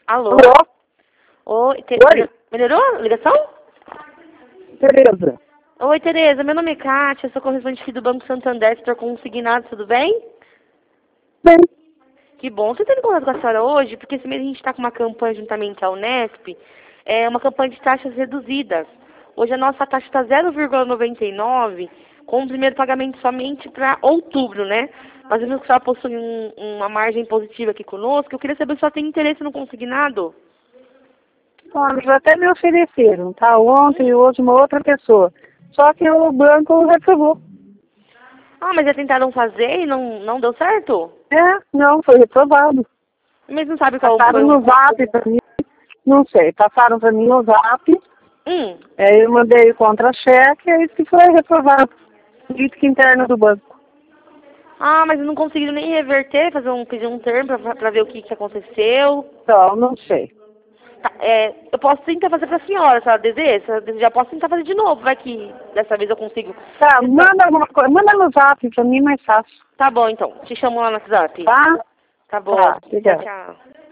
Alô? Alô? Oi, Oi? melhorou a ligação? Tereza. Oi, Tereza. Meu nome é Kátia, sou correspondente do Banco Santander, setor consignado, tudo bem? Bem, Que bom. Você está em contato com a senhora hoje, porque esse mês a gente está com uma campanha juntamente à Unesp, uma campanha de taxas reduzidas. Hoje a nossa taxa está 0,99, com o primeiro pagamento somente para outubro, né? Mas vimos que a senhora possui uma margem positiva aqui conosco. Eu queria saber se a senhora tem interesse no consignado. olha, até me ofereceram, tá? Ontem e hoje uma outra pessoa. Só que o banco reprovou. Ah, mas já tentaram fazer e não deu certo? Não, foi reprovado. Mas não sabe qual Passaram foi no zap pra mim, não sei, passaram pra mim no zap, Hum. aí eu mandei o contra-cheque, aí que foi reprovado. Política interna do banco. Ah, mas não conseguiram nem reverter, pedir um termo pra ver o que aconteceu. Então, não sei. Tá, eu posso tentar fazer pra senhora, se ela deseja. Se ela desejar, posso tentar fazer de novo, vai que dessa vez eu consigo. Tá, manda alguma coisa, manda no zap, pra mim é mais fácil. Tá bom, então. Te chamo lá no WhatsApp. Tá? Tá bom. Tá, Tchau, obrigada. tchau.